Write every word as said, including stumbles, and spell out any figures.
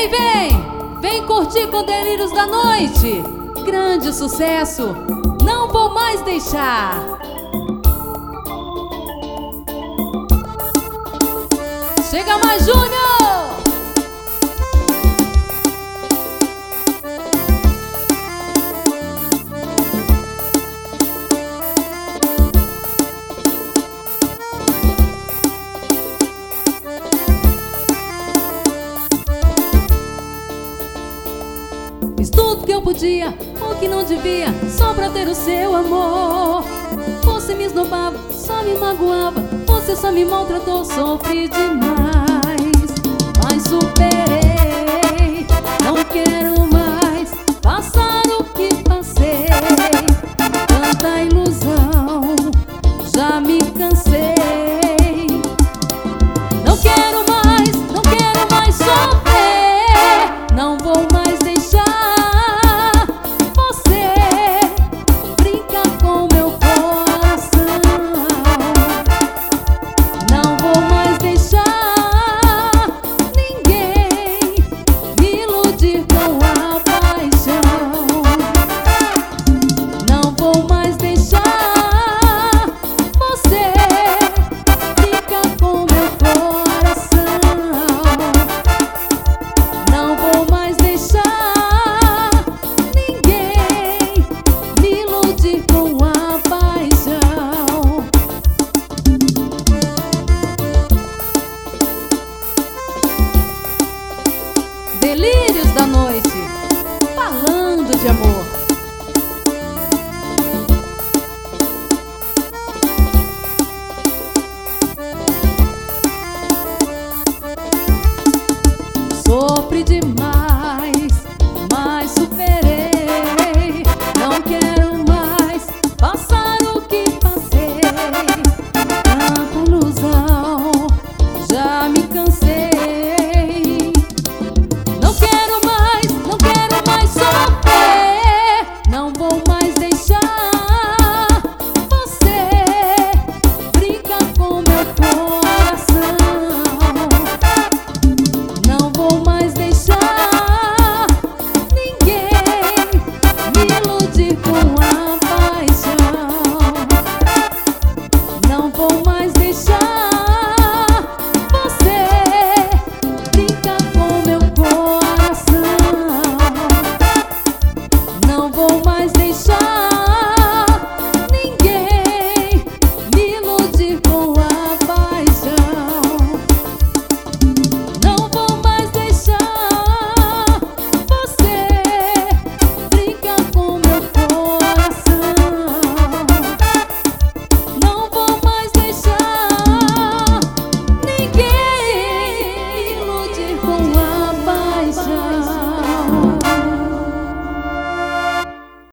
Vem, vem, vem curtir com Delírios da Noite. Grande sucesso, não vou mais deixar. Chega mais, Júnior! Fiz tudo que eu podia, o que não devia, só pra ter o seu amor. Você me esnobava, só me magoava, você só me maltratou, sofri demais. Mas superei, não quero mais passar o que passei. Tanta ilusão, já me cansei.